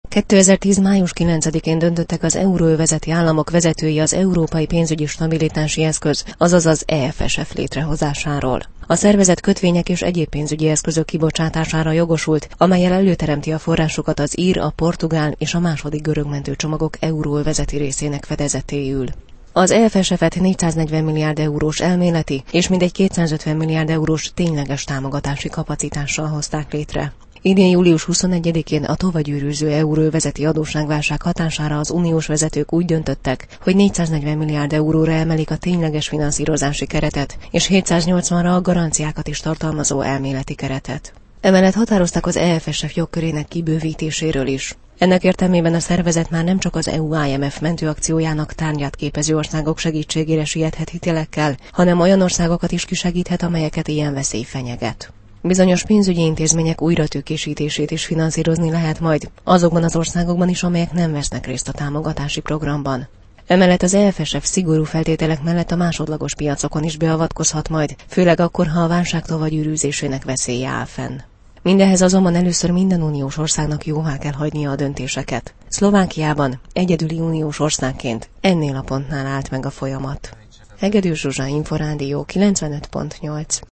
2010. május 9-én döntöttek az euróövezeti államok vezetői az Európai Pénzügyi Stabilitási Eszköz, azaz az EFSF létrehozásáról. A szervezet kötvények és egyéb pénzügyi eszközök kibocsátására jogosult, amellyel előteremti a forrásokat az ír, a portugál és a második görög mentőcsomagok euróövezeti részének fedezetéül. Az EFSF-et 440 milliárd eurós elméleti és mindegy 250 milliárd eurós tényleges támogatási kapacitással hozták létre. Idén július 21-én a tovagyűrűző euróövezeti adósságválság hatására az uniós vezetők úgy döntöttek, hogy 440 milliárd euróra emelik a tényleges finanszírozási keretet, és 780-ra a garanciákat is tartalmazó elméleti keretet. Emellett határoztak az EFSF jogkörének kibővítéséről is. Ennek értelmében a szervezet már nem csak az EU-IMF mentőakciójának tárgyát képező országok segítségére siethet hitelekkel, hanem olyan országokat is kisegíthet, amelyeket ilyen veszély fenyeget. Bizonyos pénzügyi intézmények újratőkésítését is finanszírozni lehet majd, azokban az országokban is, amelyek nem vesznek részt a támogatási programban. Emellett az EFSF szigorú feltételek mellett a másodlagos piacokon is beavatkozhat majd, főleg akkor, ha a válság tovagyűrűzésének veszélye áll fenn. Mindehez azonban először minden uniós országnak jóvá kell hagynia a döntéseket. Szlovákiában egyedüli uniós országként ennél a pontnál állt meg a folyamat. Hegedűs Zsuzsa, Inforádió 95.8.